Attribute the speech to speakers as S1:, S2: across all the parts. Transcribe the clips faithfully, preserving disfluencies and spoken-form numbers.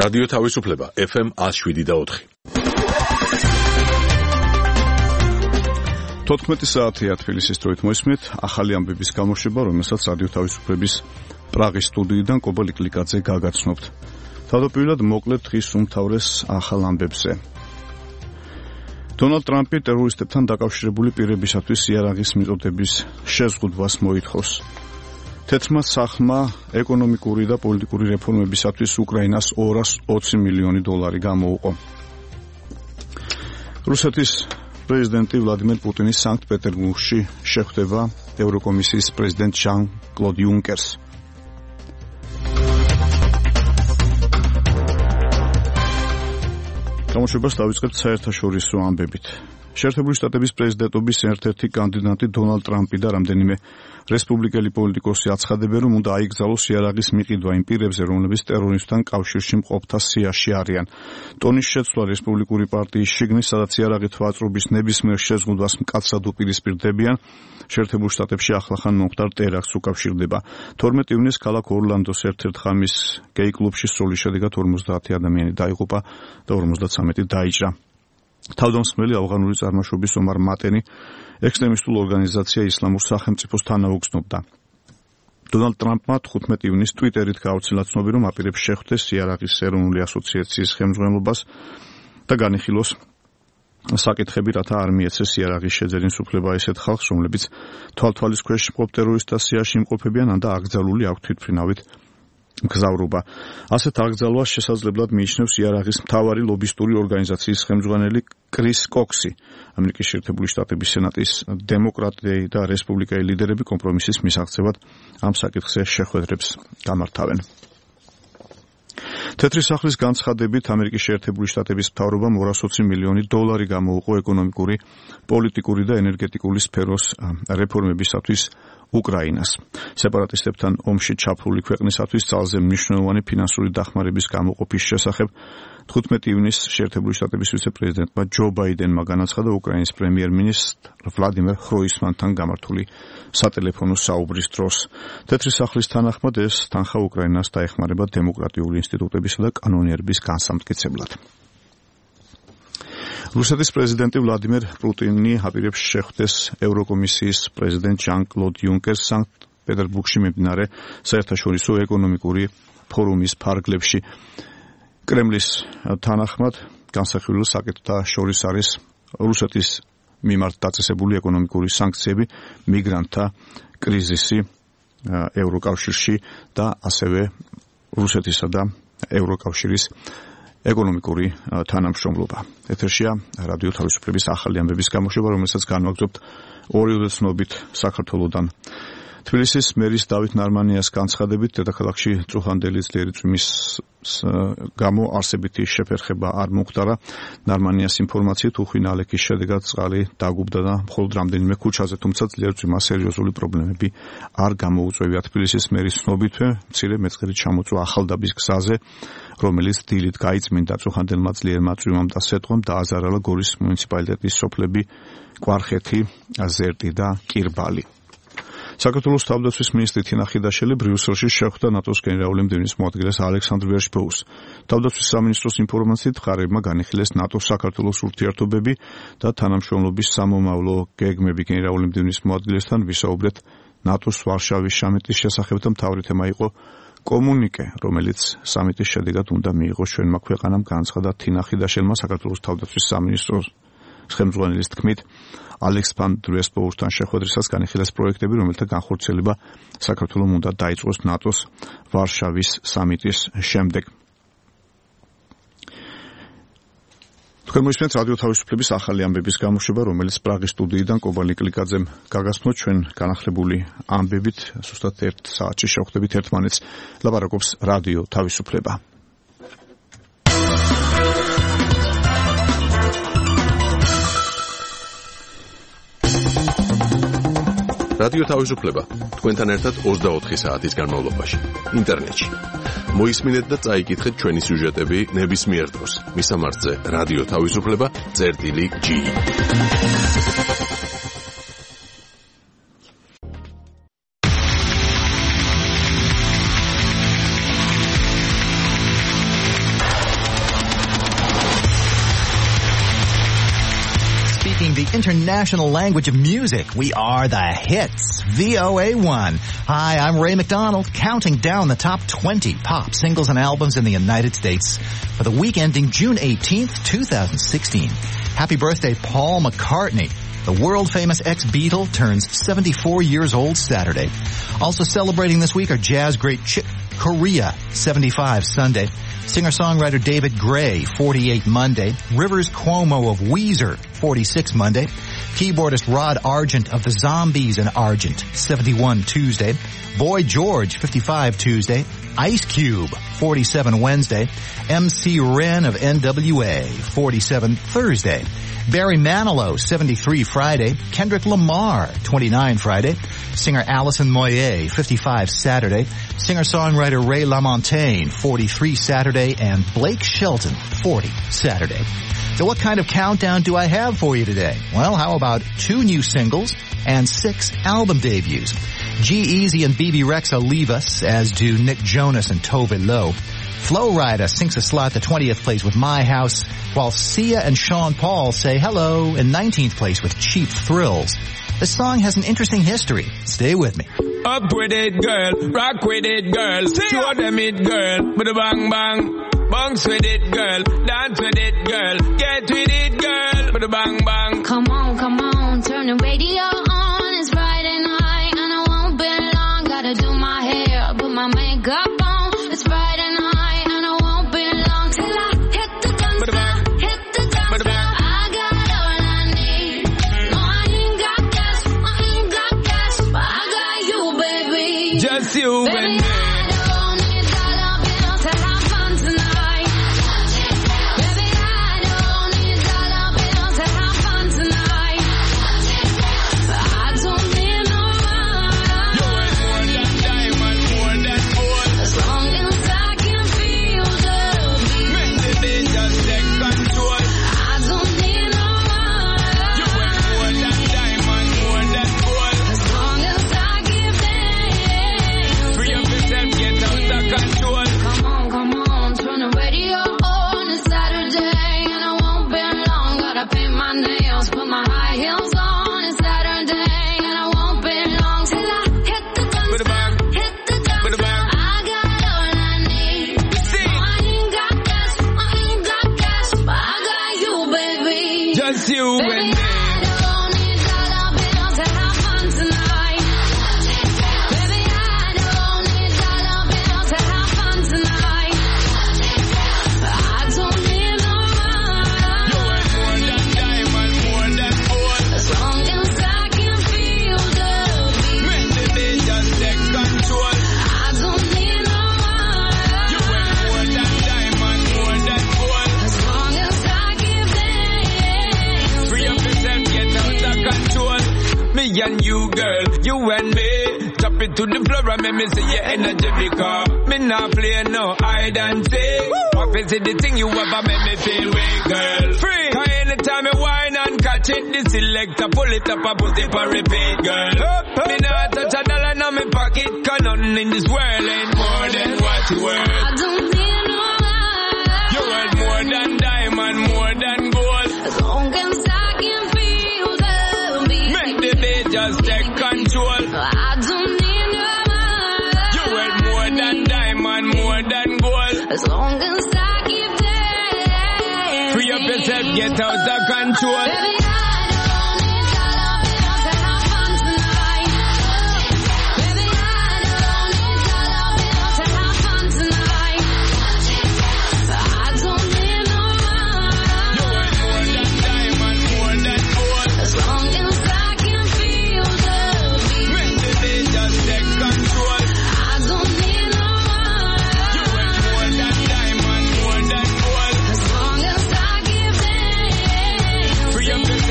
S1: რადიო თავისუფლება ეფ ემ ათს შვიდი და ოთხი.
S2: თოთხმეტი საათია თბილისის დროით მოისმენთ ახალი ამბების გამოშვება, რომელსაც რადიო თავისუფლების პრაღის სტუდიიდან კობა ლიკლიკაძე გაგაცნობთ. თავდაპირველად მოკლედ დღის უმთავრეს ახალ ამბებზე. დონალდ ტრამპი ტერორისტებთან დაკავშირებული პირებისათვის იარაღის მიწოდების შეზღუდვას მოითხოვს. თეთრმა სახლმა ეკონომიკური და პოლიტიკური რეფორმებისათვის უკრაინას ორას ოცი მილიონი დოლარი გამოუყო. რუსეთის პრეზიდენტი ვლადიმერ პუტინის სანქტ-პეტერბურგში შეხვდება ევროკომისიის პრეზიდენტ ჟან-კლოდ იუნკერს. გამოშვებას დავიწყებთ საერთაშორისო ამბებით. შეერთებული შტატების პრეზიდენტობის ერთ-ერთი კანდიდატი დონალდ ტრამპი და რამდენიმე რესპუბლიკელი პოლიტიკოსი აცხადებენ, რომ უნდა აიგზავნოს იარაღის მიყიდვა იმ პირებზე, რომლებიც ტერორიზმთან კავშირში მყოფთა სიაში არიან. ტონის შეცვლა რესპუბლიკური პარტიის შიგნით, სადაც იარაღით ვაწრობის ნებისმიერ შეზღუდვას მკაცრად უპირისპირდებიან, შეერთებულ შტატებში ახლახან მომხდარ ტერაქტს უკავშირდება. თორმეტი ივნისს ქალაქ ორლანდოს ერთ-ერთ ხამის გეი კლუბში სროლის შედეგად ორმოცდაათი ადამიანი დაიღუპა და ორმოცდაცამეტი დაიჭრა. თავდამსხმელი ავღანური წარმოშობის ომარ მატენი ექსტრემისტულ ორგანიზაცია ისლამურ სახელმწიფოს თანაუგზნობდა. დონალდ ტრამპმა თხუთმეტი ივნისს ტვიტერით გაავრცელა ცნობი, რომ აპირებს შეხვდეს იარაღის ეროვნული ასოციაციის ხელმძღვანელობას და განიხილოს საკითხები, რათა არ მიეცეს იარაღის შეძენის უფლება ესეთ ხალხს, რომლებიც თვალთვალის ქვეშ მყოფ ტერორისტთა სიაში იმყოფებიან, ან და აკრძალული აქვთ თვითმფრინავით მგზავრობა. ასეთ აკრძალვას შესაძლებლად მიიჩნევს იარაღის მთავარი ლობისტური ორგანიზაციის ხელმძღვანელი კრის კოქსი. ამერიკის შეერთებული შტატების სენატის დემოკრატები და რესპუბლიკელი ლიდერები კომპრომისის მისაღწევად ამ საკითხზე შეხვედრებს გამართავენ. თეთრი სახლის განცხადებით ამერიკის შეერთებული შტატების მთავრობამ ორას ოცი მილიონი დოლარი გამოუყო ეკონომიკური, პოლიტიკური და ენერგეტიკული სფეროს რეფორმებისათვის უკრაინას. სეპარატისტებთან ომში ჩაფლული ქვეყნისათვის ძალზე მნიშვნელოვანი ფინანსური დახმარების გამოყოფის შესახებ თხუთმეტი ივნისს შეერთებული შტატების ვიცე-პრეზიდენტმა ჯო ბაიდენმა განაცხადა უკრაინის პრემიერ-მინისტრ ვლადიმერ ხროისმანთან გამართული სატელეფონო საუბრის დროს. თეთრი სახლის თანახმად ეს თანხა უკრაინას დაეხმარება დემოკრატიული ინსტიტუტებისა და კანონიერების განსამტკიცებლად. რუსეთის პრეზიდენტი ვლადიმერ პუტინი აპირებს შეხვდეს ევროკომისიის პრეზიდენტ ჟან-კლოდ იუნკერს სანქტ-პეტერბურგში მიმდინარე საერთაშორისო ეკონომიკური ფორუმის ფარგლებში. კრემლის თანახმად განსახილველ საკითხთა შორის არის რუსეთის მიმართ დაწესებული ეკონომიკური სანქციები, მიგრანტთა კრიზისი ევროკავშირში და ასევე რუსეთისა და ევროკავშირის ეკონომიკური თანამშრომლობა. ეთერშია რადიო თავისუფლების ახალი ამბების გამოშვება, რომელსაც განვაგრძობთ ორივე ცნობით საქართველოდან. თბილისის მერის დავით ნარმანიას განცხადებით, დედაქალაქში წუხანდელი ძლიერი წვიმის გამო არსებითი შეფერხება არ მომხდარა. ნარმანიას ინფორმაციით უხვი ნალექის შედეგად წყალი დაგუბდა და მხოლოდ რამდენიმე ქუჩაზე, თუმცა ძლიერ წვიმას სერიოზული პრობლემები არ გამოუწვევია. თბილისის მერის ცნობითვე მცირე მეწყერი ჩამოწვა ახალდაბის გზაზე, რომელიც დილით გაიწმინდა. წუხანდელმა ძლიერმა წვიმამ და სეტყვამ დააზარალა გორის მუნიციპალიტეტის სოფლები კვარხეთი, ზერტი და კირბალი. საქართველოს თავდაცვის მინისტრი თინა ხიდაშელი ბრიუსელში შეხვდა ნატოს გენერალური მდივნის მოადგილეს ალექსანდრ ვერშბოუს. თავდაცვის სამინისტროს ინფორმაციით მხარეებმა განიხილეს ნატოს საქართველოს ურთიერთობები და თანამშრომლობის სამომავლო გეგმები. გენერალური მდივნის მოადგილესთან ვისაუბრეთ ნატოს ვარშავის სამიტის შესახებ და მთავარი თემა იყო კომუნიკე, რომელიც სამიტის შედეგად უნდა მიიღოს ჩვენმა ქვეყანამ, განაცხადა თინა ხიდაშელმა. საქართველოს თავდაცვის სამინისტროს ხელმძღვანელის თქმით, ალექსანდრ ვერშბოუსთან შეხვედრისას განიხილეს პროექტები, რომელთა განხორციელება საქართველოს უნდა დაიწყოს ნატოს ვარშავის სამიტის შემდეგ. თქვენ მოისმენთ რადიო თავისუფლების ახალი ამბების გამოშვება, რომელიც პრაღის სტუდიიდან კობა ლიკლიკაძემ გაგაცნოთ. ჩვენ განახლებული ამბებით ზუსტად ერთ საათში შევხვდებით ერთმანეთს. ლაპარაკობს რადიო თავისუფლება.
S1: რადიო თავისუფლება თქვენთან ერთად ოცდაოთხი საათის განმავლობაში ინტერნეტში. მოისმინეთ და წაიკითხეთ ჩვენი სიუჟეტები ნებისმიერ დროს. მისამართზე რადიო თავისუფლება წერტილი ჯი.
S3: international language of music. We are the hits. V O A one. Hi, I'm Ray McDonald, counting down the top twenty pop singles and albums in the United States for the week ending June eighteenth, twenty sixteen. Happy birthday, Paul McCartney. The world-famous ex-Beatle turns seventy-four years old Saturday. Also celebrating this week are jazz great Chick Corea, seventy-five Sunday. Singer-songwriter David Gray, forty-eight Monday. Rivers Cuomo of Weezer, forty-six Monday. Keyboardist Rod Argent of the Zombies and Argent, seventy-one Tuesday. Boy George, fifty-five Tuesday. Ice Cube, forty-seven Wednesday. M C Ren of N W A, forty-seven Thursday. Barry Manilow, seventy-three Friday. Kendrick Lamar, twenty-nine Friday. Singer Alison Moyet, fifty-five Saturday. Singer-songwriter Ray LaMontagne, forty-three Saturday. And Blake Shelton, forty Saturday. So what kind of countdown do I have for you today? Well, how about two new singles and six album debuts? G-Eazy and B B Rexa leave us, as do Nick Jonas and Tove Lo. Flo Rida sinks a slot to twentieth place with My House, while Sia and Sean Paul say hello in nineteenth place with Cheap Thrills. The song has an interesting history. Stay with me.
S4: Up with it, girl. Rock with it, girl. Show them it, girl. With a bang bang. Bounce with it, girl. Dance with it, girl. Get with it, girl. With a bang bang.
S5: Come on, come on. Turn the radio on. It's Friday night and I won't be long. Gotta do my hair, put my makeup on. It's Friday night and I won't be long till I hit the dance floor. Hit the dance floor. I got all I need. No, I ain't got cash. I ain't got cash, but I got you, baby.
S4: Just you
S5: baby,
S4: and me. You and me. And you, girl, you and me, drop it to the floor and make me see your energy because me not play no hide and seek. What is it the thing you ever make me feel way, girl? Free. Cause anytime you whine and catch it, the selector pull it up and put it for repeat, girl. Up, up, me not touch a dollar in my pocket, cause nothing in this world ain't more than what you worth.
S5: I don't need no money.
S4: You worth more than diamond, more than gold.
S5: As long as I can feel the beat.
S4: Make the beat just take control.
S5: I don't need no money.
S4: You worth more than diamond, more than gold.
S5: As long as I keep dancing.
S4: Free up yourself, get out of control.
S5: Baby, I don't need dollar bills to have fun tonight. Baby, I don't need dollar bills to have fun tonight. I don't need no money.
S4: You worth more than diamond, more than gold.
S5: As long as I can feel the beat.
S4: Make the beat just take control.
S5: I don't need no money.
S4: You worth more than diamond, more than gold.
S5: As long as I keep dancing.
S4: Free up yourself.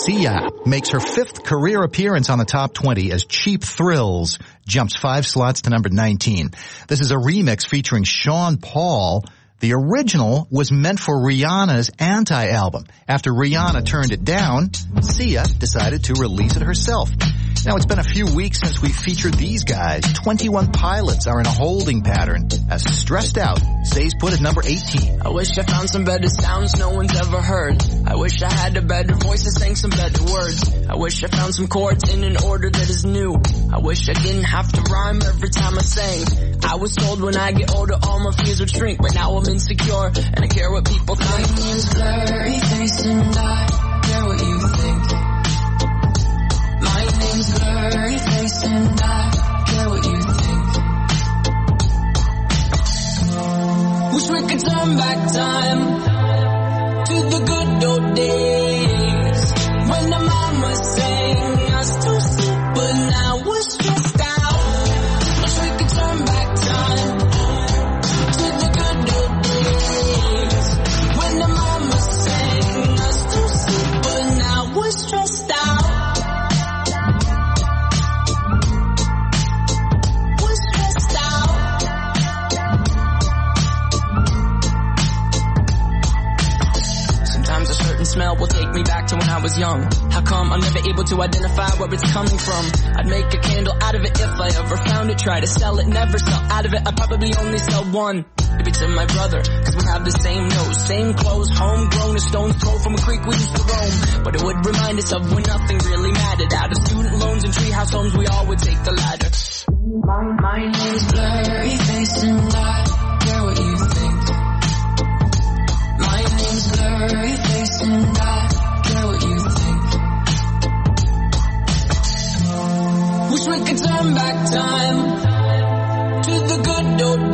S3: Sia makes her fifth career appearance on the top twenty as Cheap Thrills jumps five slots to number nineteen. This is a remix featuring Sean Paul. The original was meant for Rihanna's Anti-album. After Rihanna turned it down, Sia decided to release it herself. Now, it's been a few weeks since we featured these guys. twenty-one Pilots are in a holding pattern as Stressed Out stays put at number eighteen.
S6: I wish I found some better sounds no one's ever heard. I wish I had a better voice and sang some better words. I wish I found some chords in an order that is new. I wish I didn't have to rhyme every time I sang. I was told when I get older all my fears would shrink, but now I'm insecure and I care what people think.
S7: My name's blurry face and I care what you think. My name's blurry face and I care what you think.
S6: Wish we could turn back time to the good old days when the mama sang us to sleep, but now we're stressed out. Wish we could turn back time to the good old days when the mama sang us to sleep, but now we're stressed out. Smell will take me back to when I was young. How come I'm never able to identify where it's coming from? I'd make a candle out of it if I ever found it. Try to sell it, never sell out of it. I probably only sell one. Maybe to my brother, cause we have the same nose, same clothes, homegrown, a stone's throw from a creek we used to roam. But it would remind us of when nothing really mattered. Out of student loans and treehouse homes, we all would take the ladder.
S7: My, my name's blurry face and I care what you think. My name's blurry face and I care what you think.
S6: Wish we could turn back time to the good old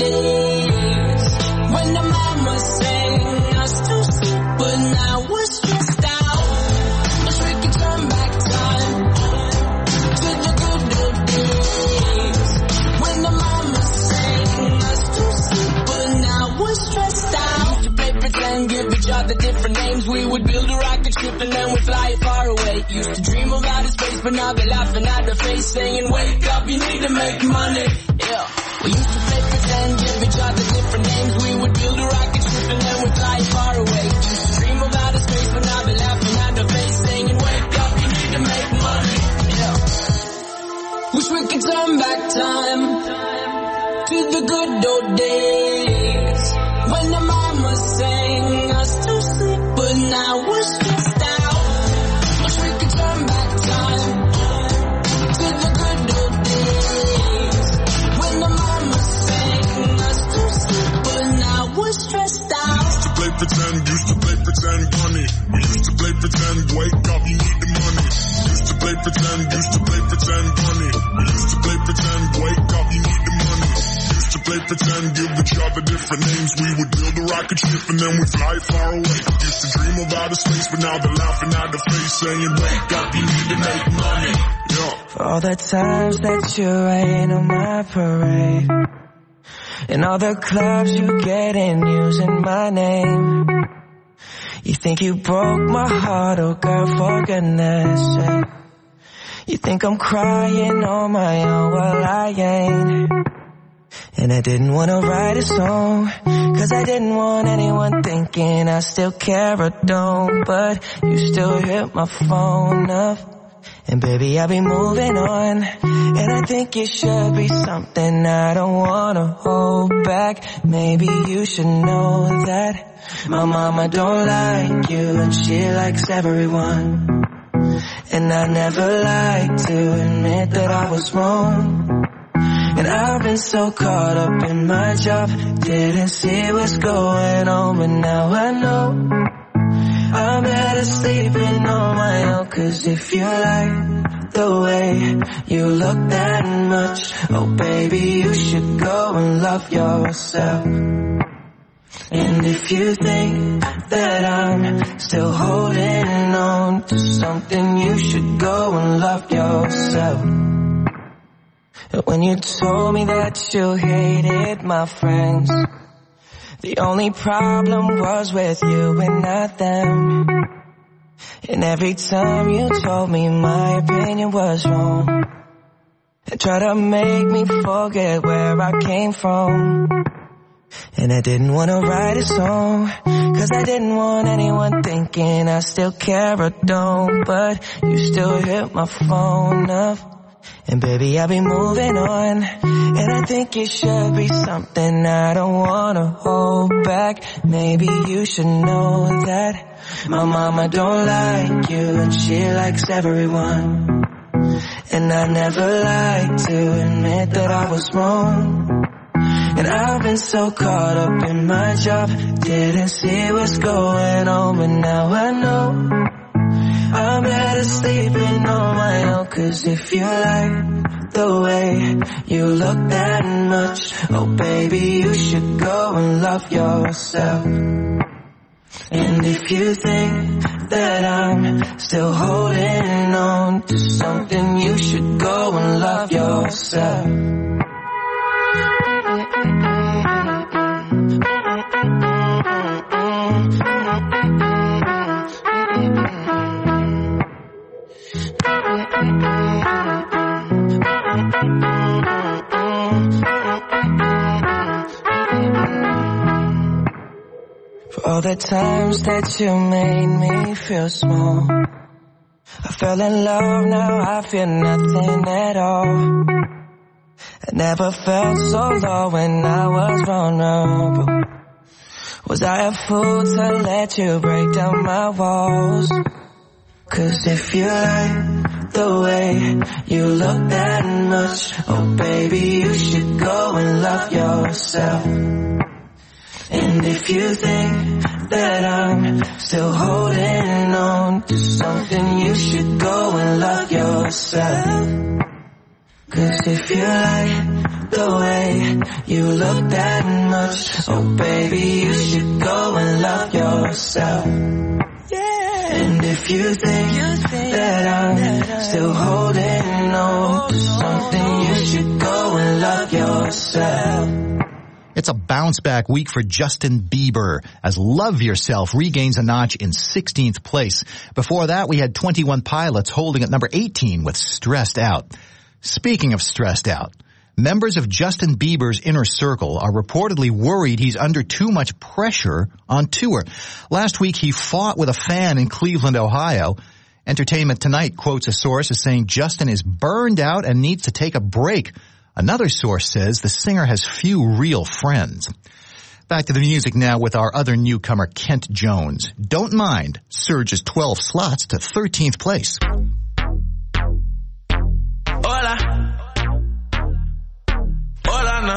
S6: days when the mama sang us to sleep, but now we're stressed out. Wish we could turn back time to the good old days when the mama sang us to sleep, but now we're stressed out. Used to play pretend, give each other different names. We would build a rocket ship and then we'd fly it far away. Used to dream of outer space, but now they're laughing at the face, saying, wake up, you need to make money. Yeah. We used to play pretend, give each other different names. We would build a rocket ship and then we'd fly it far away. Used to dream of outer space, but now they're laughing at the face, saying, wake up, you need to make money. Yeah. Wish we could turn back time to the good old days when the mama sang us to sleep, but now we're stressed out. Wish we could turn back time to the good old days when the mama sang us to sleep, but now we're stressed out.
S8: Used to play pretend, used to play pretend, money. We used to play pretend, wake up, you need the money. Used to play pretend, used to play pretend, money. We used to play pretend, wake up, you need the money. Used to play pretend, give each other different names. We would build a rocket ship and then we fly far away. Used to dream of outer space, but now they're laughing at the face, saying, wake up, you need to make money. Yeah.
S9: For all the times that you rain on my parade, and all the clubs you get in using my name. You think you broke my heart, oh girl, for goodness sake. You think I'm crying on my own, well I ain't. And I didn't wanna write a song, cause I didn't want anyone thinking I still care or don't. But you still hit my phone up, and baby I'll be moving on. And I think it should be something I don't wanna hold back. Maybe you should know that my mama don't like you and she likes everyone. And I never liked to admit that I was wrong. And I've been so caught up in my job, didn't see what's going on, but now I know I'm better sleeping on my own. Cause if you like the way you look that much, oh baby you should go and love yourself. And if you think that I'm still holding on to something, you should go and love yourself. When you told me that you hated my friends, the only problem was with you and not them. And every time you told me my opinion was wrong, and tried to make me forget where I came from. And I didn't want to write a song, cause I didn't want anyone thinking I still care or don't. But you still hit my phone up, and baby I'll be moving on. And I think it should be something I don't wanna hold back. Maybe you should know that my mama don't like you, and she likes everyone. And I never like to admit that I was wrong. And I've been so caught up in my job, didn't see what's going on. But now I know I'm better sleeping on my own. Cause if you like the way you look that much, oh baby, you should go and love yourself. And if you think that I'm still holding on to something, you should go and love yourself. For all the times that you made me feel small, I fell in love, now I feel nothing at all. I never felt so low when I was vulnerable. Was I a fool to let you break down my walls? Cause if you like the way you look that much, oh baby, you should go and love yourself. And if you think that I'm still holding on to something, you should go and love yourself. Cause if you like the way you look that much, oh baby, you should go and love yourself. And if you think, you think that I'm that still holding on to something, you should go and love yourself.
S3: It's a bounce-back week for Justin Bieber as Love Yourself regains a notch in sixteenth place. Before that, we had twenty-one Pilots holding at number eighteen with Stressed Out. Speaking of stressed out, members of Justin Bieber's inner circle are reportedly worried he's under too much pressure on tour. Last week, he fought with a fan in Cleveland, Ohio. Entertainment Tonight quotes a source as saying Justin is burned out and needs to take a break. Another source says the singer has few real friends. Back to the music now with our other newcomer, Kent Jones. Don't Mind surges twelve slots to thirteenth place.
S10: Hola, hola, no.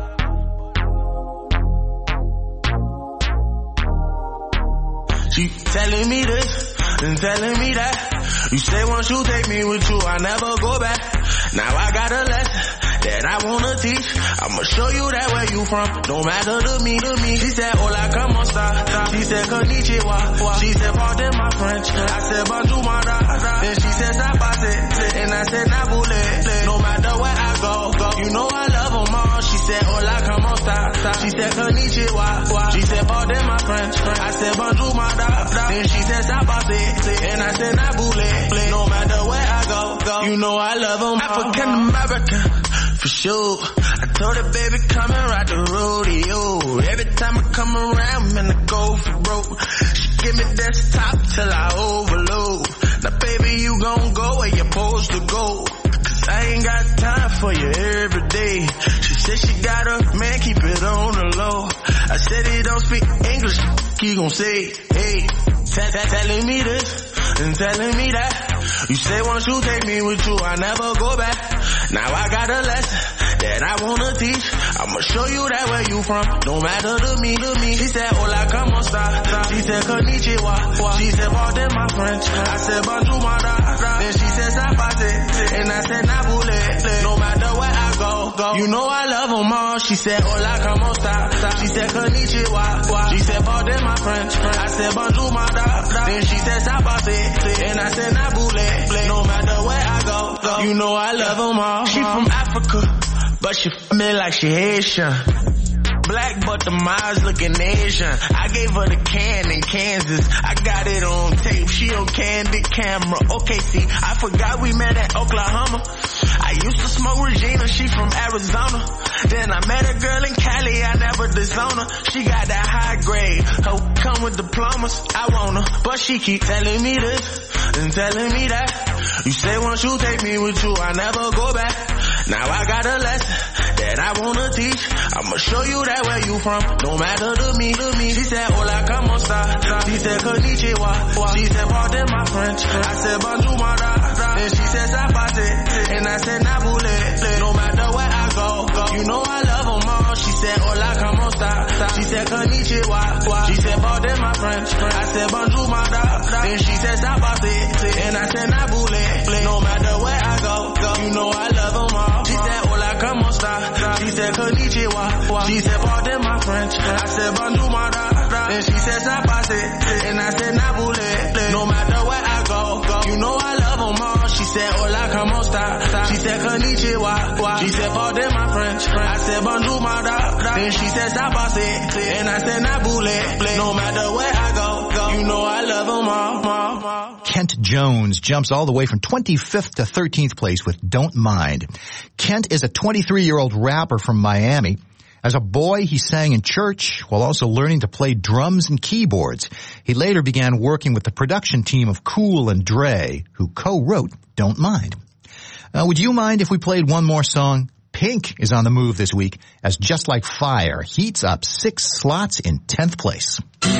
S10: She telling me this and telling me that. You say once you take me with you, I never go back. Now I got a lesson that I wanna teach. I'ma show you that where you from don't matter to me, to me. She said, hola, como esta? She said, konnichiwa. She said, pardon my French. I said, bonjour, my da. Then she said, zapate. And I said, nabule. No matter where I go, go. You know I love them all. She said, hola, como esta? She said, konnichiwa. She said, pardon my French. I said, bonjour, my da. Then she said, zapate. And I said, nabule. No matter where I go, go. You know I love them all. African American. For sure, I told her, baby, come and ride the rodeo. Every time I come around, man, I go for broke. She give me desktop till I overload. Now, baby, you gon' go where you're supposed to go. Cause I ain't got time for you every day. She said she got a man, keep it on the low. I said he don't speak English, he gon' say, hey, t- t- telling me this and telling me that. You say once you take me with you, I never go back. Now I got a lesson that I wanna teach. I'ma show you that where you from don't matter to me, to me. She said, hola, como esta? She said, konnichiwa. She said, pardon my French. I said, bonjour, my da. Then she said, zapate. And I said, nabule. No matter where I go, go. You know I love them all. She said, hola, como esta? She said, konnichiwa. She said, pardon my French. I said, bonjour, my da. Then she said, zapate. And I said, nabule. No matter where I go, go. You know I love them all. She from Africa, but she feel me like she Haitian. black, but the miles looking Asian. I gave her the can in Kansas. I got it on tape. She on candid camera. Okay, see, I forgot we met at Oklahoma. I used to smoke Regina. She from Arizona. Then I met a girl in Cali. I never disown her. She got that high grade. Her come with diplomas. I want her, but she keep telling me this and telling me that. You say once you take me with you, I never go back. Now I got a lesson that I wanna teach. I'ma show you that where you from, no matter to me, to me. She said, hola, como esta? She said, konnichiwa. She said, pardon my French. I said, bonjour, my da. Then she said, zapate. And I said, nabule. No matter where I go, go. You know I love them all. She said, hola, como esta? She said, konnichiwa. She said, pardon my French. I said, bonjour, my da. Then she said, zapate. And I said, nabule. No matter where I go, go. You know I love them all. She said, hola, como esta? She said, konnichiwa. She said, pardon my French. I said, bonjour, my da. Then she said, zapate. And I said, nabule. No matter where I go, go. You know I love them all. She said, hola, como esta? She said, konnichiwa. She said, pardon my French. I said, bonjour, my da. Then she said, zapate. And I said, nabule. No matter where I go, go. You know I love them all.
S3: Kent Jones jumps all the way from twenty-fifth to thirteenth place with Don't Mind. Kent is a twenty-three-year-old rapper from Miami. As a boy, he sang in church while also learning to play drums and keyboards. He later began working with the production team of Cool and Dre, who co-wrote Don't Mind. Uh, would you mind if we played one more song? Pink is on the move this week as Just Like Fire heats up six slots in tenth place.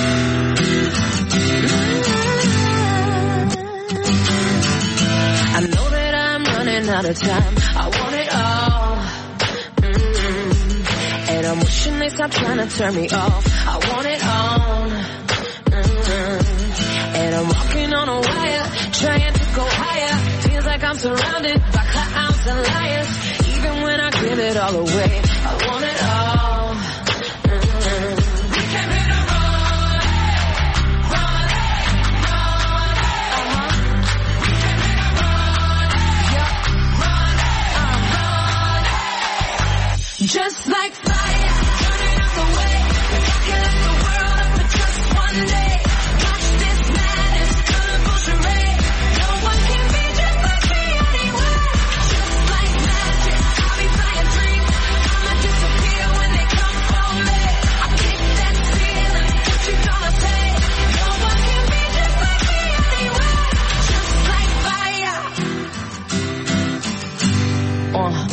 S11: I know that I'm running out of time. I want it all. Mm-hmm. And I'm wishing they stop trying to turn me off. I want it on. Mm-hmm. And I'm walking on a wire, trying to go higher. Feels like I'm surrounded by clowns and liars. Even when I give it all away, I want it all. Mm-hmm. We came here to run it, run it, run it. Uh-huh. Just like fire, turning up the way, rocking like the world up for just one day. Watch this madness, colorful charade. No one can be just like me anyway. Just like magic, I'll be flying free. I'ma disappear when they come for me. I kick that feeling, what you gonna say? No one can be just like me anyway. Just like fire. Uh.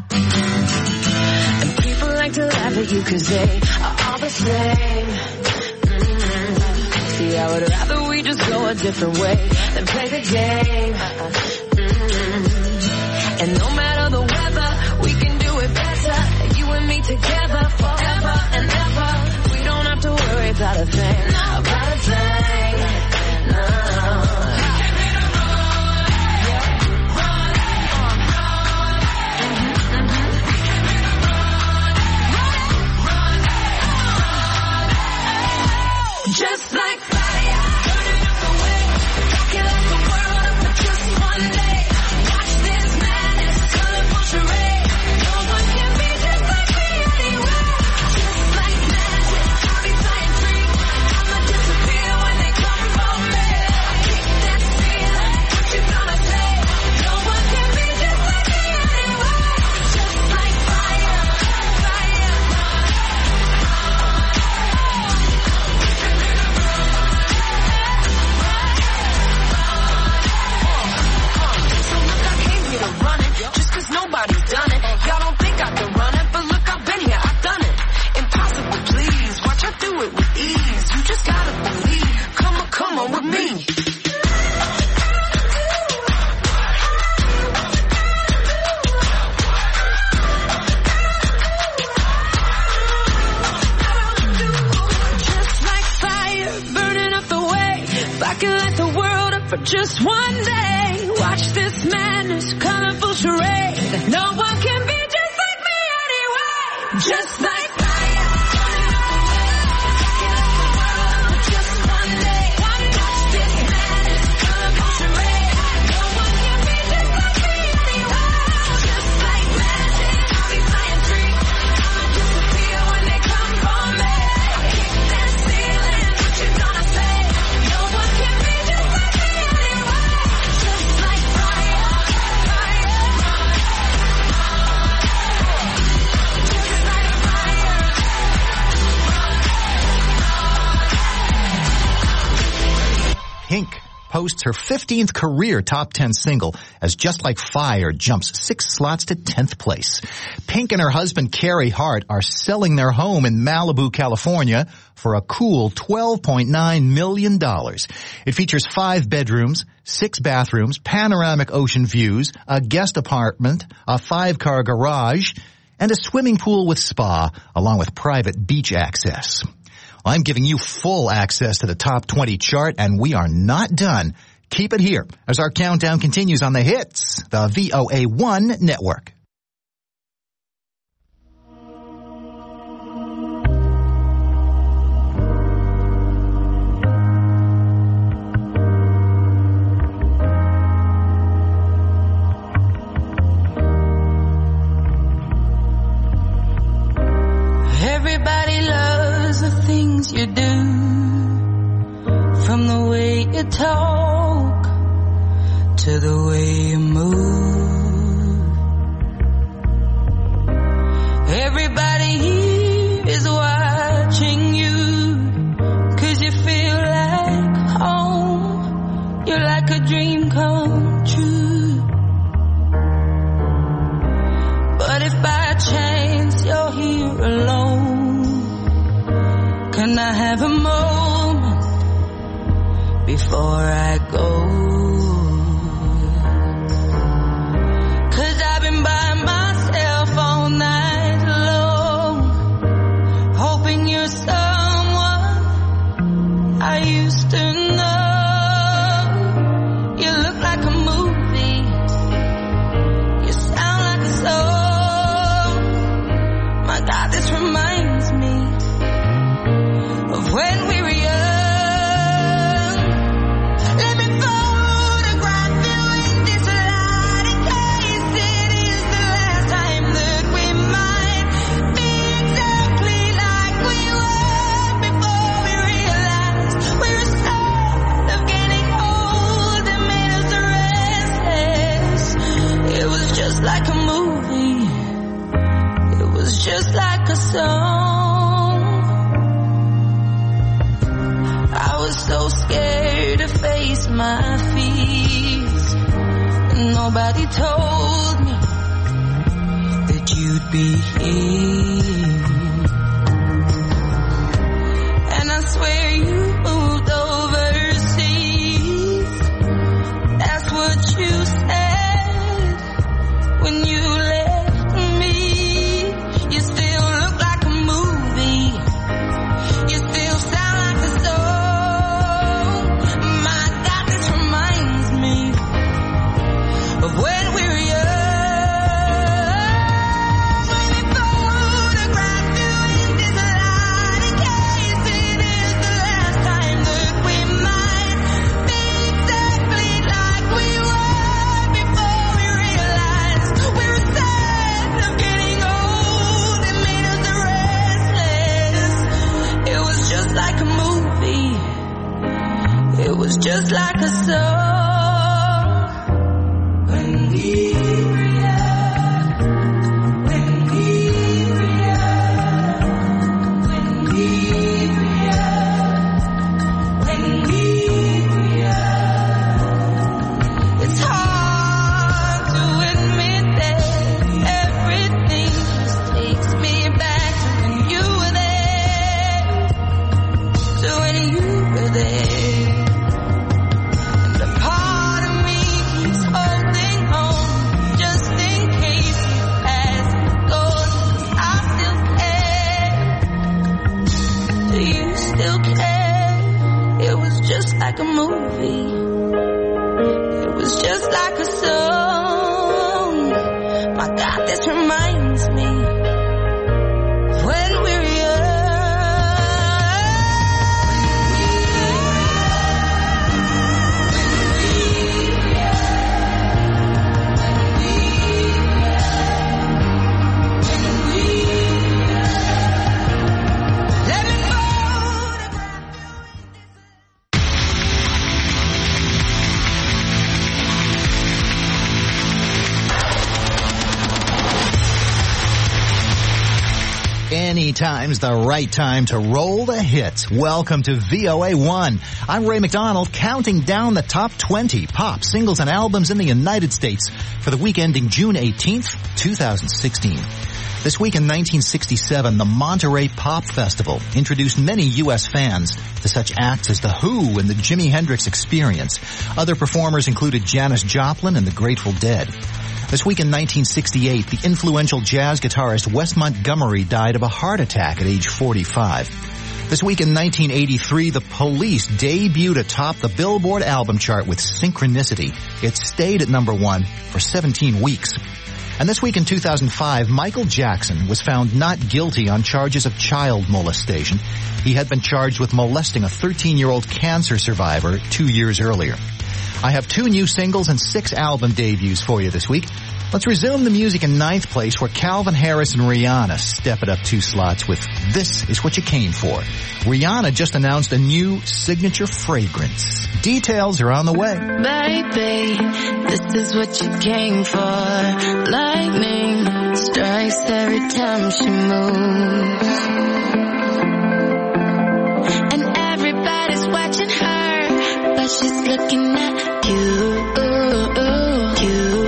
S11: To laugh at you cause they are all the same. Mm-hmm. See, I would rather we just go a different way than play the game. Mm-hmm. And no matter the weather, we can do it better. You and me together forever and ever. We don't have to worry about a thing, about a thing. No. Just like fire, turning up the way, rocking like the world up for just one day. Watch this madness, colorful charade. No one can be just like me anyway. Just like magic, I'll be flying free. I'ma disappear when they come for me. I kick that feeling, what you gonna say? No one can be just like me anyway. Just like fire, fire. Just cause nobody's done it. Y'all don't think I can run it, but look, I've been here, I've done it. Impossible, please. Watch I do it with ease. You just gotta believe. Come on, come on with me. Just like fire, burning up the way. Rocking like the world up for just one day. Watch this madness, colorful charade. No one can be just like me anyway. Just like fire, turning up the way, rocking like the world up for just one day. Watch this madness, colorful charade. No one can be just like me anyway. Just like magic, I'll be flying free. I'ma disappear when they come
S3: Pink posts her fifteenth career top ten single as Just Like Fire jumps six slots to tenth place. Pink and her husband Carey Hart are selling their home in Malibu, California for a cool twelve point nine million dollars. It features five bedrooms, six bathrooms, panoramic ocean views, a guest apartment, a five-car garage, and a swimming pool with spa, along with private beach access. I'm giving you full access to the top twenty chart, and we are not done. Keep it here as our countdown continues on the hits, the V O A one network.
S7: Everybody loves the things you do, from the way you talk to the way you move. Everybody here is watching you, 'cause you feel like home. You're like a dream come true. But if by chance you're here alone, can I have a moment before I go? 'Cause I've been by myself all night long, hoping you're someone I used to know. You look like a movie, you sound like a song. My God, this reminds me of when we were young. Let me photograph you in this light, in case it is the last time that we might be exactly like we were before we realized we were scared of getting old and made us restless. It was just like a movie, it was just like a song. I was so scared to face my fears, and nobody told me that you'd be here. And I swear you moved overseas. That's what you said when you left me. You still look like a movie, you still sound like a song. My God, this reminds me of when we were young. Let me photograph you in this light, in case it is the last time that we might be exactly like we were before we realized we were sad of getting old and made us restless. It was just like a movie, it was just like a song. When we were young, when we were young, when we were young, when we were young. It's hard to admit that everything just takes me back to when you were there, to when you were there. And a part of me keeps holding on, just in case you pass and go, 'cause I still care. Do you still care? It was just like a movie, it was just like a song. My God, this reminds me of when we were young. Let me photograph you.
S3: Anytime's the right time to roll the hits. Welcome to V O A one. I'm Ray McDonald, counting down the top twenty pop singles and albums in the United States for the week ending June eighteenth, twenty sixteen. This week in nineteen sixty-seven, the Monterey Pop Festival introduced many U S fans to such acts as The Who and the Jimi Hendrix Experience. Other performers included Janis Joplin and the Grateful Dead. This week in nineteen sixty-eight, the influential jazz guitarist Wes Montgomery died of a heart attack at age forty-five. This week in nineteen eighty-three, The Police debuted atop the Billboard album chart with Synchronicity. It stayed at number one for seventeen weeks. And this week in two thousand five, Michael Jackson was found not guilty on charges of child molestation. He had been charged with molesting a thirteen-year-old cancer survivor two years earlier. I have two new singles and six album debuts for you this week. Let's resume the music in ninth place, where Calvin Harris and Rihanna step it up two slots with This Is What You Came For. Rihanna just announced a new signature fragrance. Details are on the way.
S12: Baby, this is what you came for. Lightning strikes every time she moves. And everybody's watching her, but she's looking at you. Ooh, ooh, you.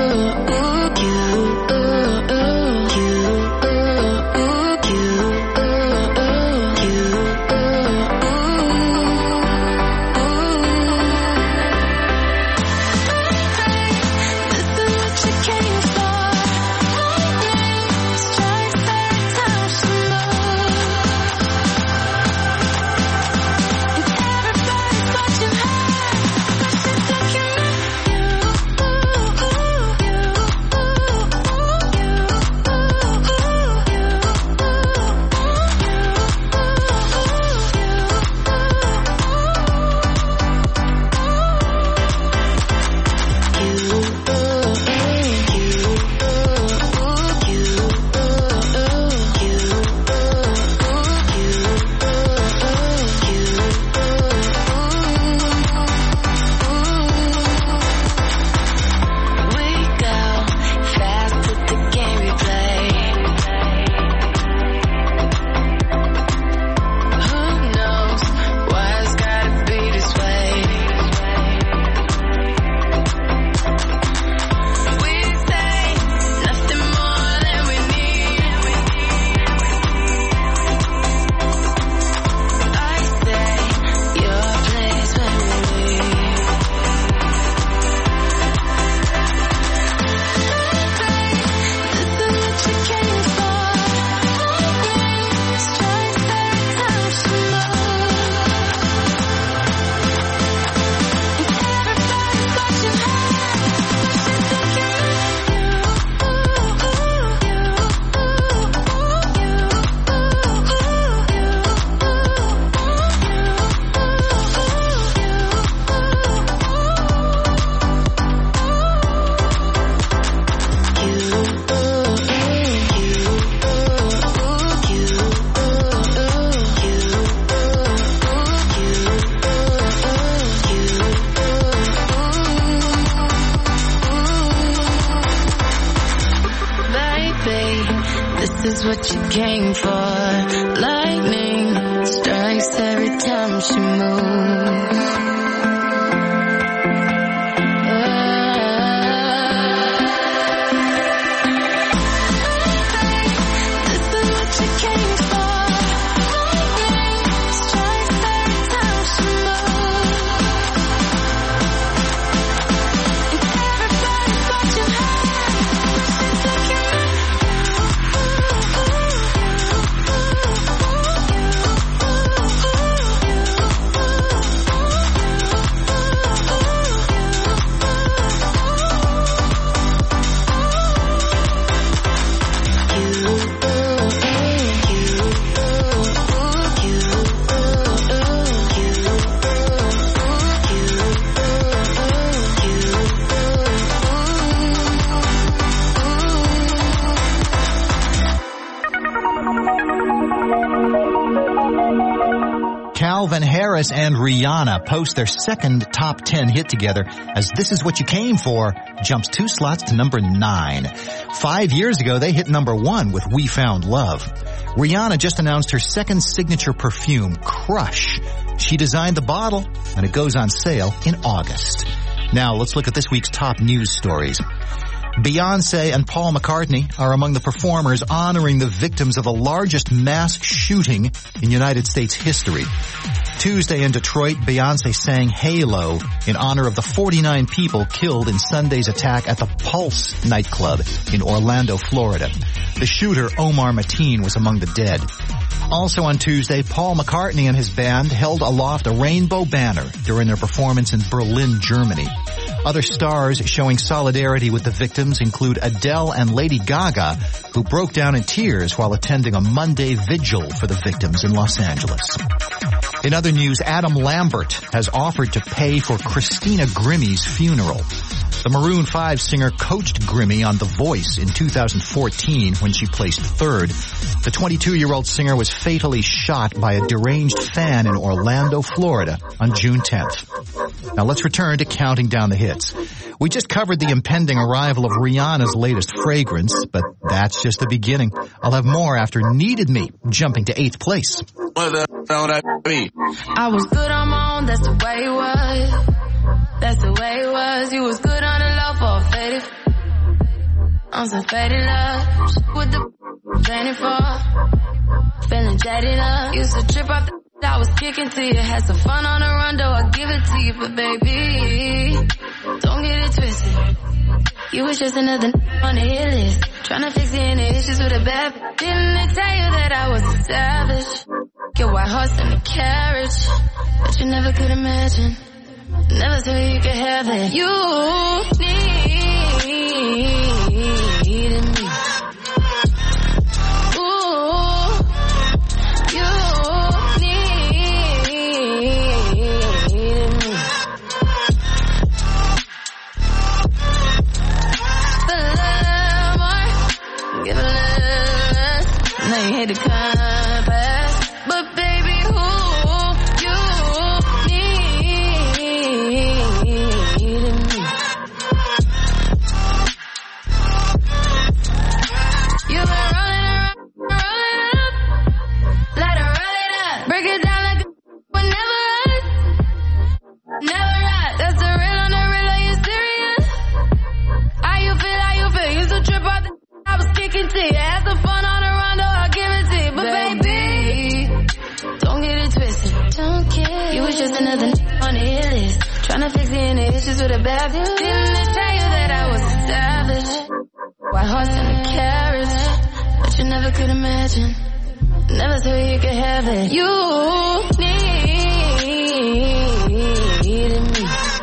S12: This is what you came for. Lightning strikes every time she moves.
S3: Harris and Rihanna post their second top ten hit together as This Is What You Came For jumps two slots to number nine. Five years ago, they hit number one with We Found Love. Rihanna just announced her second signature perfume, Crush. She designed the bottle, and it goes on sale in August. Now, let's look at this week's top news stories. Beyonce and Paul McCartney are among the performers honoring the victims of the largest mass shooting in United States history. Tuesday in Detroit, Beyonce sang Halo in honor of the forty-nine people killed in Sunday's attack at the Pulse nightclub in Orlando, Florida. The shooter, Omar Mateen, was among the dead. Also on Tuesday, Paul McCartney and his band held aloft a rainbow banner during their performance in Berlin, Germany. Other stars showing solidarity with the victims include Adele and Lady Gaga, who broke down in tears while attending a Monday vigil for the victims in Los Angeles. In other news, Adam Lambert has offered to pay for Christina Grimmie's funeral. The Maroon five singer coached Grimmie on The Voice in two thousand fourteen when she placed third. The twenty-two-year-old singer was fatally shot by a deranged fan in Orlando, Florida on June tenth. Now let's return to counting down the hits. We just covered the impending arrival of Rihanna's latest fragrance, but that's just the beginning. I'll have more after Needed Me, jumping to eighth place.
S10: What the hell that mean?
S11: I was good on my own, that's the way it was. That's the way it was. You was good on the low for a faded. On some faded love. With the planning for. Feeling jaded up. Used to trip off the I was kicking to you. Had some fun on the run, though I give it to you. But baby, don't get it twisted. You was just another on the hit list. Tryna fix any issues with a bad. Didn't they tell you that I was a savage? Your white horse and a carriage. But you never could imagine. Never thought you could have it. You needed me. Ooh, you needed me. A little more, give a little less. Now you hate to come back, but baby, who you tryna fix any issues with a bad view. Didn't they tell you that I was a savage? White horse and a carriage. But you never could imagine. Never thought you could have it. You needed me.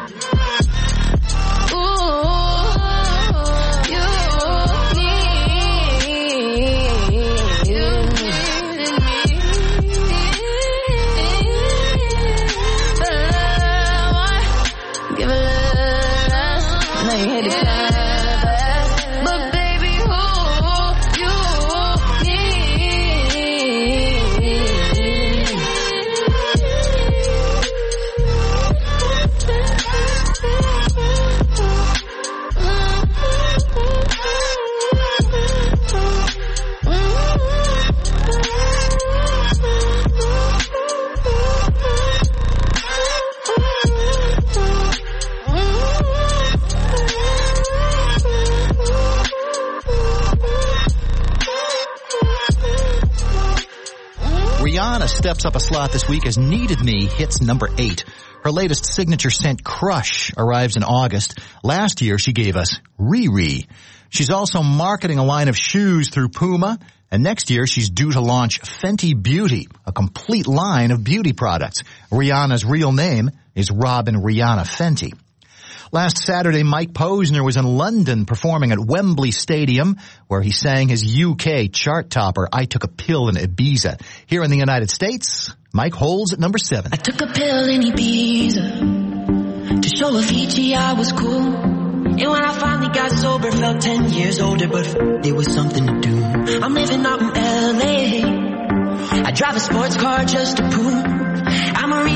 S11: Steps up a slot this week as Needed Me hits number eight. Her latest signature scent, Crush, arrives in August. Last year, she gave us Riri. She's also marketing a line of shoes through Puma, and next year she's due to launch Fenty Beauty, a complete line of beauty products. Rihanna's real name is Robin Rihanna Fenty. Last Saturday, Mike Posner was in London performing at Wembley Stadium, where he sang his U K chart topper, I Took a Pill in Ibiza. Here in the United States, Mike holds at number seven.
S13: I took a pill in Ibiza to show Avicii I was cool. And when I finally got sober, felt ten years older, but it was something to do. I'm living out in L A. I drive a sports car just to prove I'm a real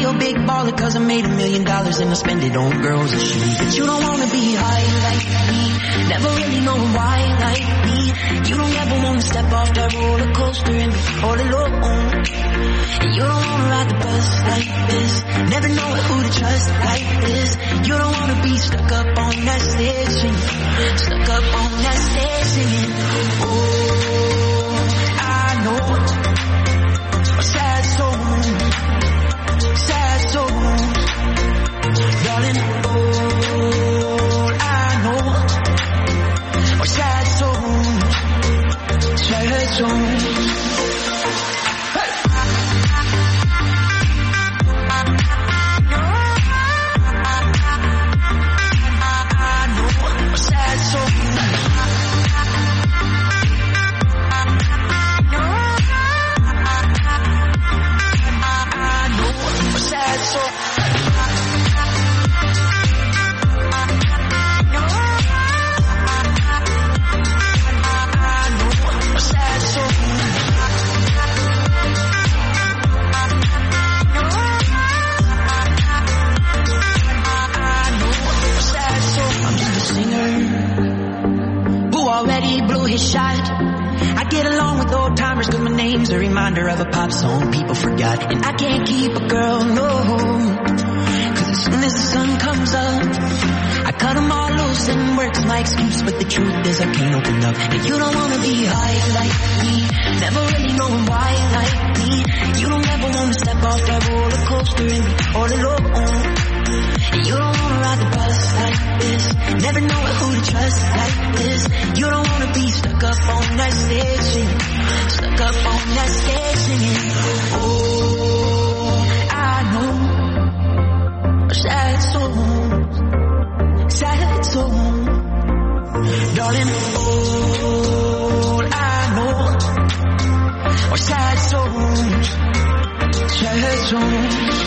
S13: a big baller cause I made a million dollars and I spend it on girls and shit. But you don't wanna be high like me, never really know why like me. You don't ever wanna step off that roller coaster and be all alone. And you don't wanna ride the bus like this, never know who to trust like this. You don't wanna be stuck up on that stage singing, stuck up on that stage singing. Oh, I know a sad soul, sad soul, darling. All I know are sad souls, sad souls. Shot. I get along with old timers cause my name's a reminder of a pop song people forgot. And I can't keep a girl, no, cause as soon as the sun comes up I cut them all loose and work's my excuse. But the truth is I can't open up. And you don't wanna be high like me, never really knowing why like me. You don't ever wanna step off that roller coaster and be all alone. And you don't wanna ride the bus like this, never know who to trust like this. You don't wanna be stuck up on that stage singing, stuck up on that stage singing. Oh, I know sad souls, sad souls, darling. All I know are sad souls, sad souls.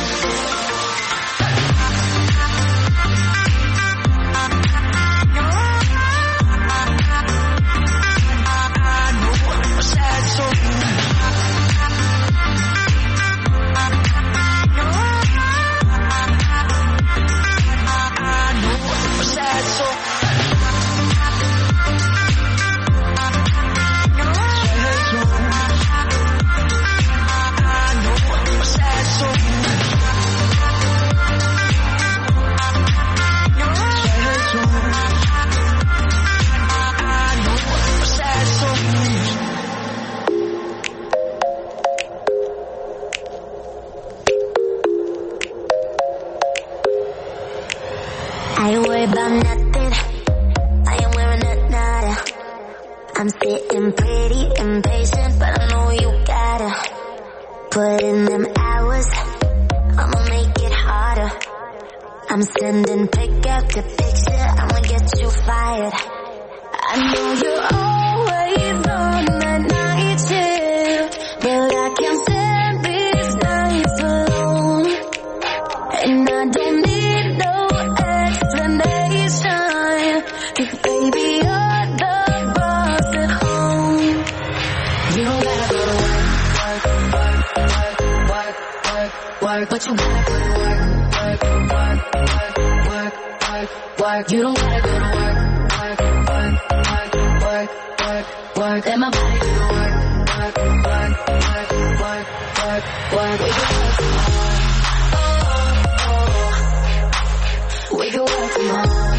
S5: I ain't worried about nothing, I ain't wearing a nada. I'm sitting pretty impatient, but I know you gotta put in them hours, I'ma make it harder. I'm sending pick after picture, I'ma get you fired. I know you're always on that night shift, but I can't stand these nights alone. And I don't need no explanation, 'cause baby you're the boss at home. You don't gotta go to work, work, work, work, work, work, work, but you gotta go to work, work, work, work, work, work, work. You don't gotta go to work, work, work, work, work, work, work. Let my body do the work, work, work, work, work, work, work. We can work from home. We can work from home.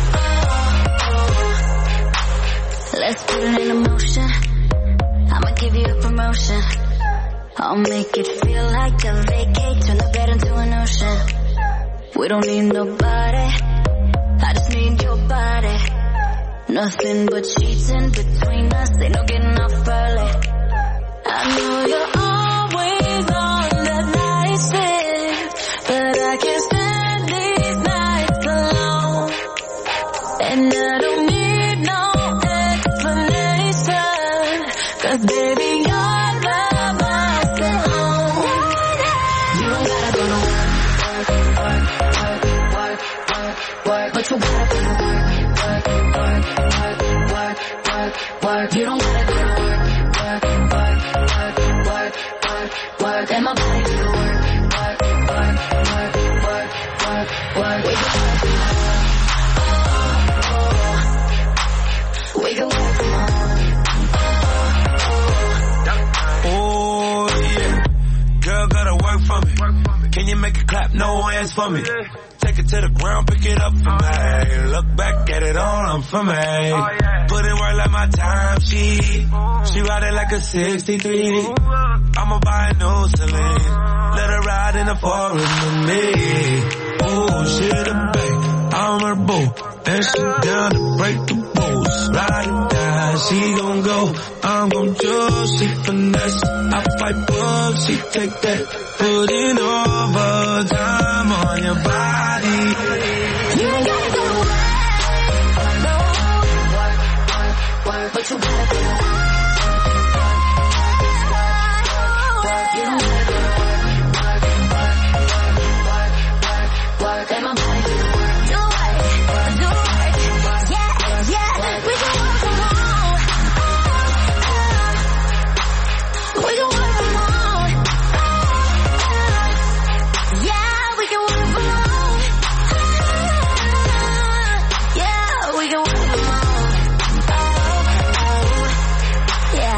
S5: Let's put it in motion. I'ma give you a promotion. I'll make it feel like a vacate, turn the bed into an ocean. We don't need nobody, I just need your body. Nothing but sheets in between us, ain't no getting off early. I know you're always on the night shift, but I can't stand these nights alone. And I don't need no explanation, 'cause baby you're the boss at home. You don't gotta go to work, work, work, work, work, work, work, but you gotta go to work, work, work, work, work, work, work. You don't gotta go to work, work, work, work, work, work, work. Let my body do the work, work, work, work. We can work from home.
S10: Oh, yeah. Girl, gotta work for me. Can you make it clap? No hands for me. Take it to the ground, pick it up for me. Look back at it all, I'm for me. Put in work like my time sheet. She ride it like a sixty-three. I'ma buy a new Celine. Let her ride in the forest with me. Oh, she the babe, I'm her boo. And she down to break the rules. Ride or die, she gon' go. I'm gon' choose, she finesse. I fight up, she take that. Put in overtime on your body.
S5: You ain't gotta go to work, no. Work, work, work, but you gotta go to work. Work, you don't gotta go to work. Work, work, work, work, work, let my body do the work. Do it, do it, yeah, yeah. We can work from home. We can work from home. Yeah, we can work from home. Yeah, we can work from home. Yeah.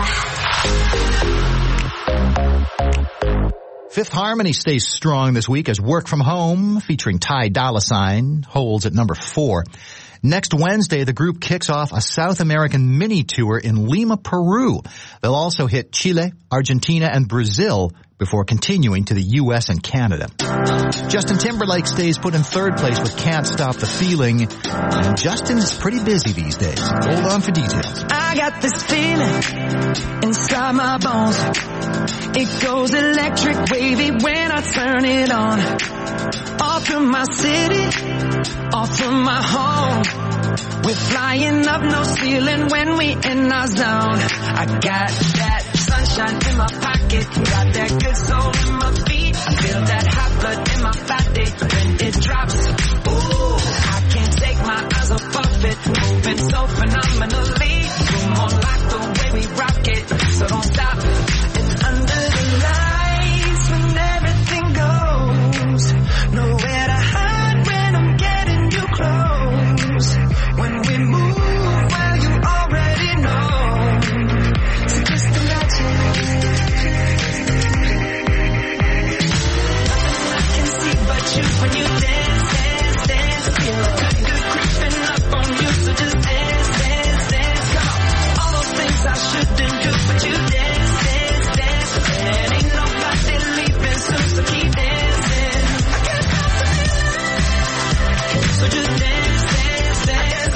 S3: Fifth Harmony stays strong this week as Work From Home, featuring Ty Dolla Sign, holds at number four. Next Wednesday, the group kicks off a South American mini tour in Lima, Peru. They'll also hit Chile, Argentina, and Brazil before continuing to the U S and Canada. Justin Timberlake stays put in third place with Can't Stop the Feeling, and Justin is pretty busy these days. Hold on for details.
S13: I got this feeling inside my bones. It goes electric wavy when I turn it on. Off from my city, off from my home. We're flying up, no ceiling when we in our zone. I got that sunshine in my pocket, got that good soul in my feet. I feel that hot blood in my body when it drops. Ooh, I can't take my eyes off of it, moving so phenomenally. You're more like the way we rock it, so don't stop. And under the lights when everything goes, nowhere to hide when I'm getting you close. When we move, well, you already know. So just imagine. Nothing I can see but you when you dance, dance, dance. Feel a good, good creeping up on you. So just dance, dance, dance. Come on. All those things I shouldn't do, but you dance, dance, dance. And ain't nobody leaving soon, so keep dancing. I can't stop the feeling. So just dance, dance, dance.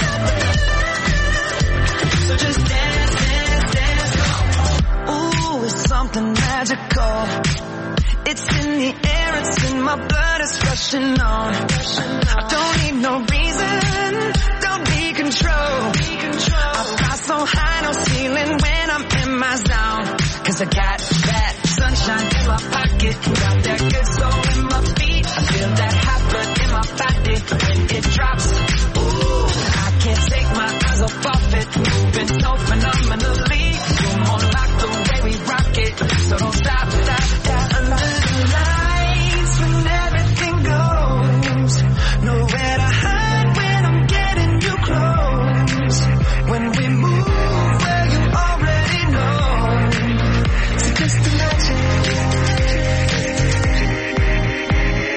S13: So just dance, dance, dance. Ooh, it's something magical. It's in the air, it's in my blood, it's rushing on. I don't need no reason, don't be control. I fly so high, no ceiling when I'm in my zone. Cause I got that sunshine in my pocket, got that good soul in my feet. I feel that hot blood in my body when it drops. Ooh, I can't take my eyes off of it, moving so phenomenally. You're more like the way we rock it, so don't stop, stop, stop. Under the lights when everything goes, nowhere to hide when I'm getting you close. When we move, well, you already know. So just imagine.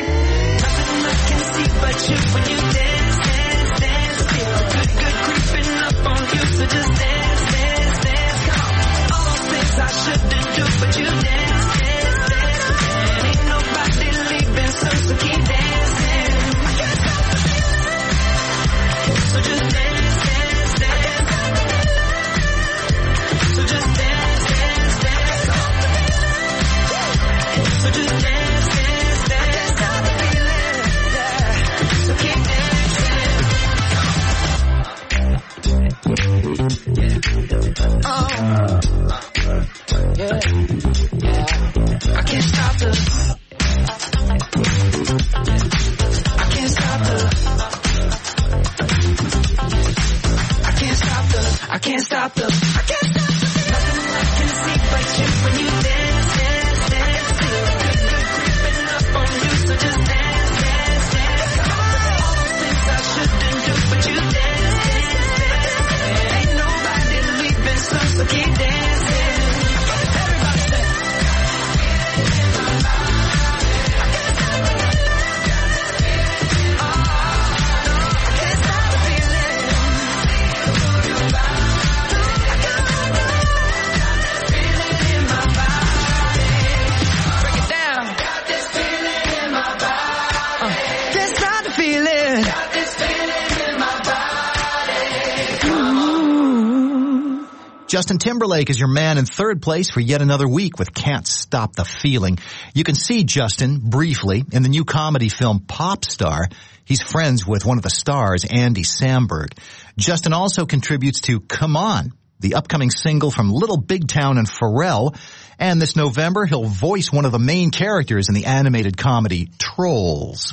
S3: Justin Timberlake is your man in third place for yet another week with Can't Stop the Feeling. You can see Justin briefly in the new comedy film Pop Star. He's friends with one of the stars, Andy Samberg. Justin also contributes to Come On, the upcoming single from Little Big Town and Pharrell. And this November, he'll voice one of the main characters in the animated comedy Trolls.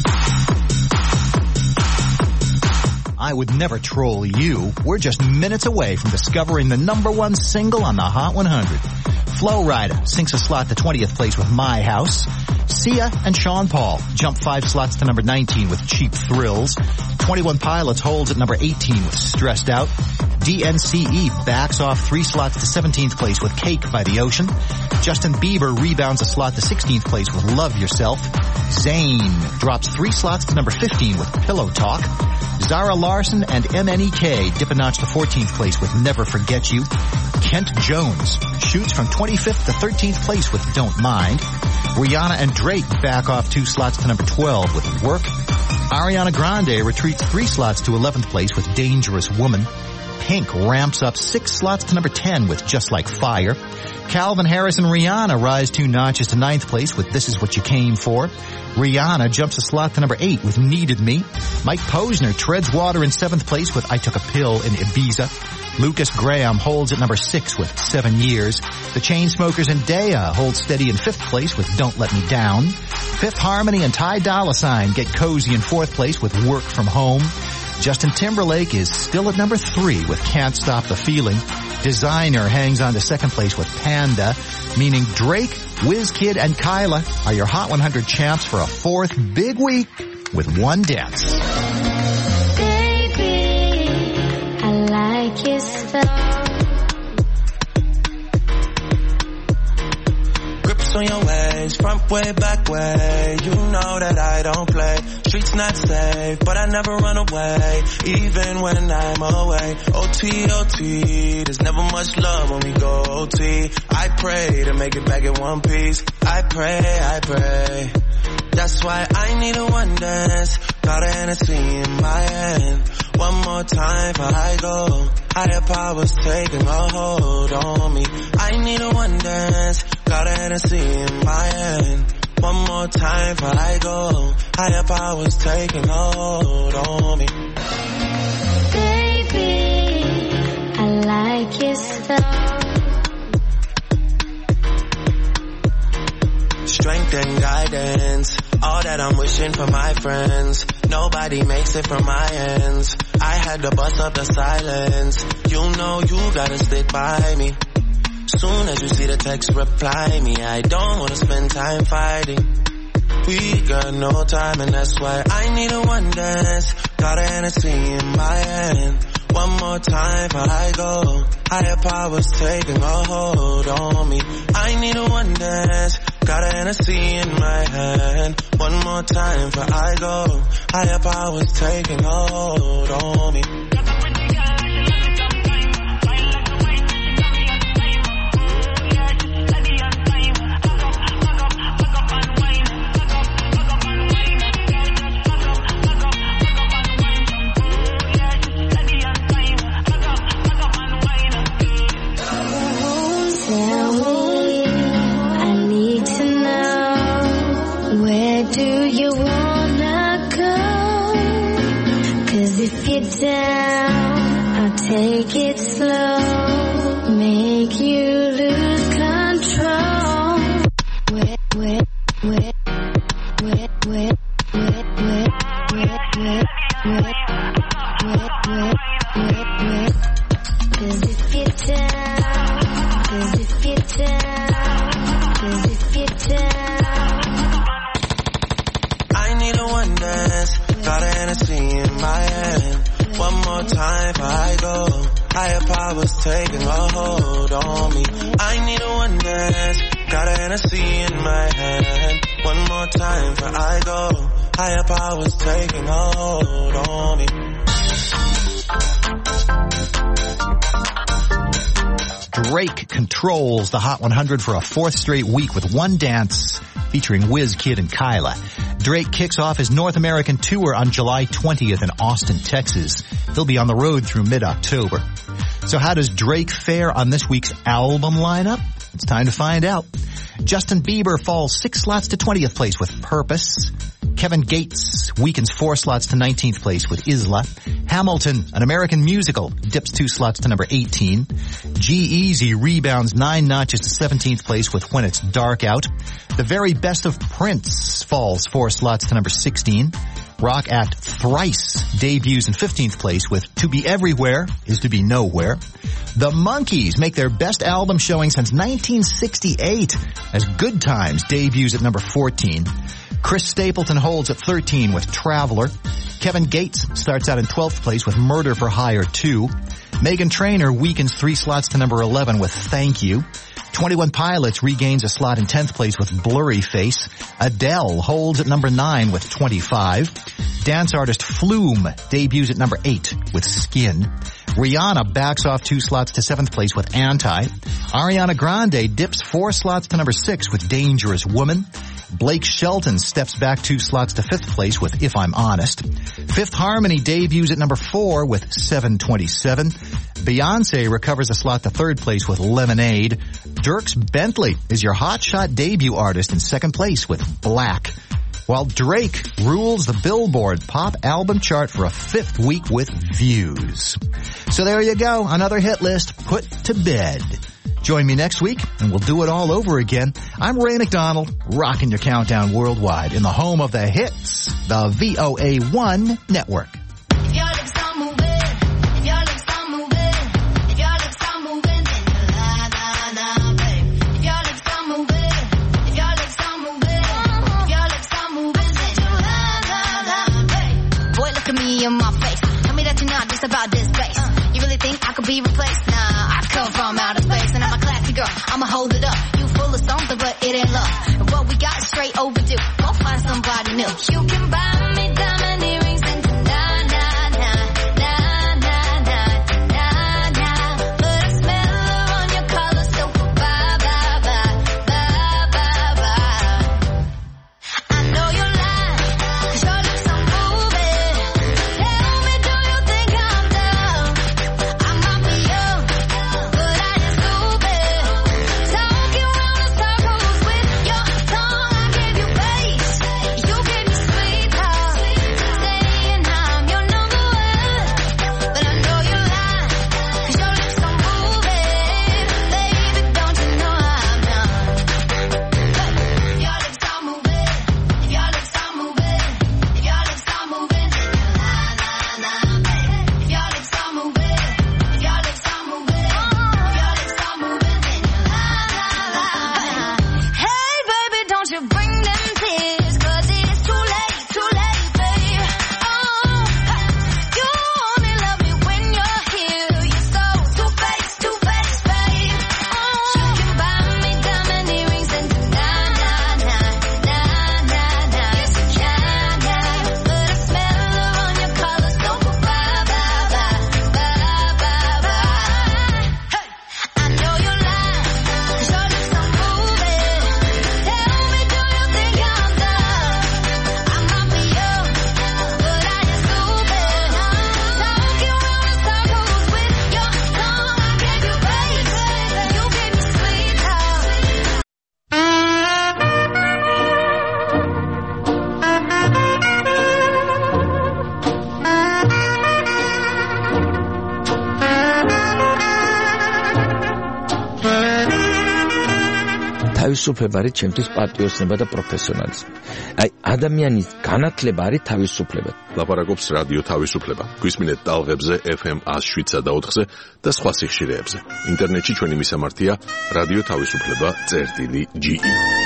S3: I Would Never Troll You. We're just minutes away from discovering the number one single on the Hot one hundred. Flo Rida sinks a slot to twentieth place with My House. Sia and Sean Paul jump five slots to number nineteen with Cheap Thrills. twenty-one Pilots holds at number eighteen with Stressed Out. D N C E backs off three slots to seventeenth place with Cake by the Ocean. Justin Bieber rebounds a slot to sixteenth place with Love Yourself. Zayn drops three slots to number fifteen with Pillow Talk. Zara Larson and M N E K dip a notch to fourteenth place with Never Forget You. Kent Jones shoots from twenty-fifth to thirteenth place with Don't Mind. Rihanna and Drake back off two slots to number twelve with Work. Ariana Grande retreats three slots to eleventh place with Dangerous Woman. Pink ramps up six slots to number ten with Just Like Fire. Calvin Harris and Rihanna rise two notches to ninth place with This Is What You Came For. Rihanna jumps a slot to number eight with Needed Me. Mike Posner treads water in seventh place with I Took a Pill in Ibiza. Lucas Graham holds at number six with Seven Years. The Chainsmokers and Daya hold steady in fifth place with Don't Let Me Down. Fifth Harmony and Ty Dolla $ign get cozy in fourth place with Work From Home. Justin Timberlake is still at number three with Can't Stop the Feeling. Designer hangs on to second place with Panda, meaning Drake, WizKid, and Kyla are your Hot one hundred champs for a fourth big week with One Dance.
S5: Baby, I like your stuff.
S10: Grips on your ways, front way, back way. You know that I don't play. Streets not safe, but I never run away, even when I'm away. O T, O T, there's never much love when we go O T. I pray to make it back in one piece. I pray, I pray. That's why I need a one dance. Got a Hennessy in my hand. One more time before I go. Higher powers taking a hold on me. I need a one dance. Got a Hennessy in my hand. One more time before I go. Higher powers taking a hold on me.
S5: Baby, I like your stuff.
S10: Strength and guidance, all that I'm wishing for my friends. Nobody makes it from my ends. I had to bust up the silence. You know you gotta stick by me. Soon as you see the text, reply me. I don't wanna spend time fighting. We got no time and that's why I need a one dance. Got a Hennessy in my hand. One more time before I go. Higher powers taking a hold on me. I need a one dance. Got a Hennessy in my hand. One more time before I go. Higher powers taking a hold on me.
S5: Tell me, I need to know, where do you wanna go? 'Cause if you're down, I'll take it slow, make you lose control. Where, where, where, where, where, where, where, where, where, where, where, where, where, where. 'Cause if you're down, 'cause if you're down, 'cause if you're down.
S10: I need a one dance. Got a Hennessy in my hand. One more time before I go. Higher powers taking a hold on me. I need a one dance. Got a Hennessy in my hand. One more time before I go. Higher powers taking a hold on me.
S3: Drake controls the Hot one hundred for a fourth straight week with One Dance featuring WizKid and Kyla. Drake kicks off his North American tour on July twentieth in Austin, Texas. He'll be on the road through mid-October. So how does Drake fare on this week's album lineup? It's time to find out. Justin Bieber falls six slots to twentieth place with Purpose. Kevin Gates weakens four slots to nineteenth place with Isla. Hamilton, an American musical, dips two slots to number eighteen. G-Eazy rebounds nine notches to seventeenth place with When It's Dark Out. The Very Best of Prince falls four slots to number sixteen. Rock act Thrice debuts in fifteenth place with To Be Everywhere is to Be Nowhere. The Monkees make their best album showing since nineteen sixty-eight as Good Times debuts at number fourteen. Chris Stapleton holds at thirteen with Traveler. Kevin Gates starts out in twelfth place with Murder for Hire two. Meghan Trainor weakens three slots to number eleven with Thank You. twenty-one Pilots regains a slot in tenth place with Blurry Face. Adele holds at number nine with twenty-five. Dance artist Flume debuts at number eight with Skin. Rihanna backs off two slots to seventh place with Anti. Ariana Grande dips four slots to number six with Dangerous Woman. Blake Shelton steps back two slots to fifth place with If I'm Honest. Fifth Harmony debuts at number four with seven twenty-seven. Beyonce recovers a slot to third place with Lemonade. Dierks Bentley is your hotshot debut artist in second place with Black. While Drake rules the Billboard pop album chart for a fifth week with Views. So there you go, another hit list put to bed. Join me next week, and we'll do it all over again. I'm Ray McDonald, rocking your countdown worldwide in the home of the hits, the V O A one Network.
S11: If your lips are moving, if your lips are moving, if your lips are moving, then you la la la, babe. If your lips are moving, if your lips are moving, if your lips are moving, then you la la la, babe. Boy, look at me in my face. Tell me that you're not just about this bass. You really think I could be replaced? Nah, I come from outer space, and I'm a classy girl. I'ma hold it up. You full of something, but it ain't love. And what we got is straight overdue. Go find somebody new. You can buy me diamond earrings and na na na na na na na na. But I smell her on your collar, so bye bye bye bye bye bye. I know you're lying, 'cause your lips are moving. Tell me, do you think I'm dumb? I might be young, but I ain't stupid. Talking round in circles with your tongue. I gave you bass, you gave me sweet talk. Saying I'm your number one, but I know you're lying, 'cause your lips are moving. Baby, don't you know I'm done? Hey, your lips are moving, your lips are moving, your lips are moving, then you la la la, baby. Your lips are moving, your lips are moving, your lips are moving, then you la la la. Hey, baby, don't you bring them tears, 'cause it's too late, too late, babe. Oh, you only love me when you're here. You're so two-faced, two-faced, babe. Oh, you can buy me diamond earrings and na na na na na na. Yes, you can, yeah. But I smell her on your collar, so bye bye bye bye bye bye. Hey, I know you're lying, 'cause your lips are moving. Tell me, do you think I'm dumb? I might be young, but I ain't stupid. Talking round in circles with your tongue. I gave you bass, you gave me sweet talk.
S14: თავისუფლება არის ჩემთვის პატიოსნება და პროფესიონალიზმი. აი, ადამიანის განათლება არის თავისუფლება.
S1: ლაპარაკობს რადიო თავისუფლება. გვისმინეთ ტალღებზე F M one oh seven და ოთხზე და სხვა სიხშირეებზე. ინტერნეტში ჩვენი მისამართია რადიო თავისუფლება წერტილი G E.